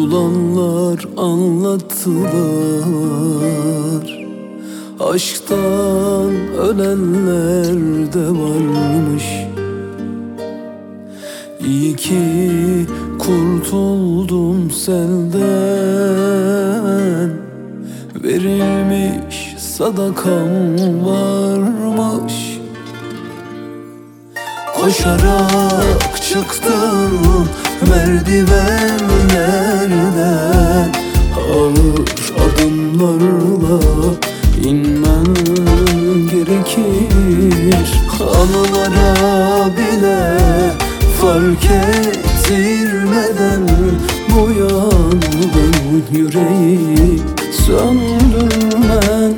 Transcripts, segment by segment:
Kurtulanlar anlattılar, aşktan ölenler de varmış. İyi ki kurtuldum senden, verilmiş sadakam varmış. Koşarak çıktım merdivenlerden, ağır adımlarla inmen gerekir. Anılara bile fark ettirmeden bu yangın yüreği söndürmen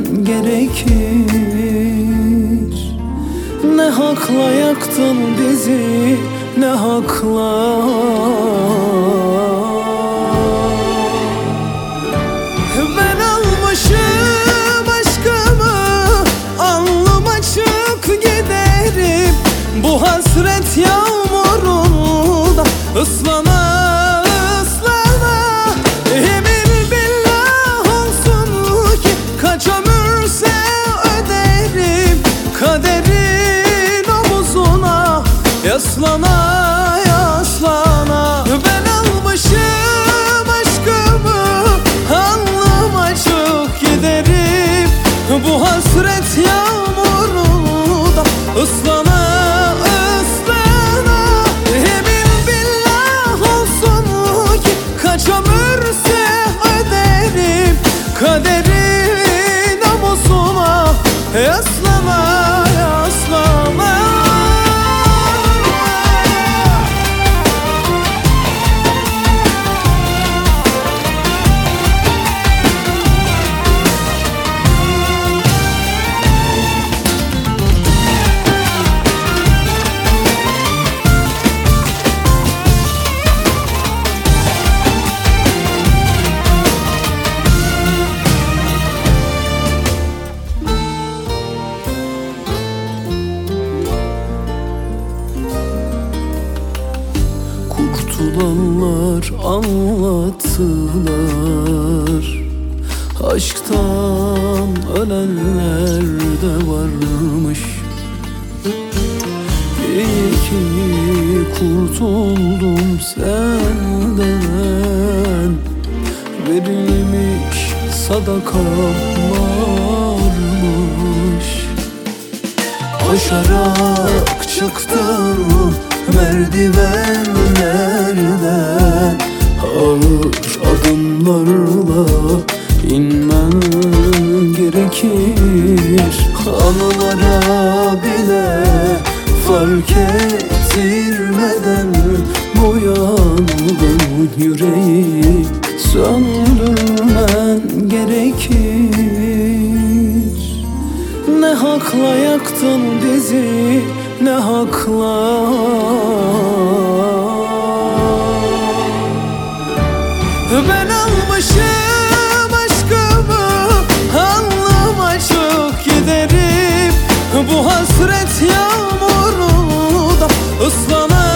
gerekir. Ne hakla yaktın bizi, ne hakla. Ben almışım aşkımı, alnım açık giderim. Bu hasret yağmurunda ıslana ıslana. Yemin billah olsun ki kaç ömürse öderim. Kaderin omuzuna yaslana yaslana. Ben almışım aşkımı, alnım açık giderim. Bu hasret yağmurunda ıslana ıslana. Yemin billah olsun ki kaç ömürse öderim. Kaderin omuzuna yaslana yaslana. Kurtulanlar anlattılar, aşktan ölenler de varmış. İyi ki kurtuldum senden, verilmiş sadakam varmış. Koşarak çıktım merdivenlerden, ağır adımlarla inmen gerekir. Anılara bile fark ettirmeden bu yangın yüreği söndürmen gerekir. Ne hakla yaktın bizi, ne hakla. Ben almışım aşkımı, alnım açık giderim. Bu hasret yağmurunda ıslana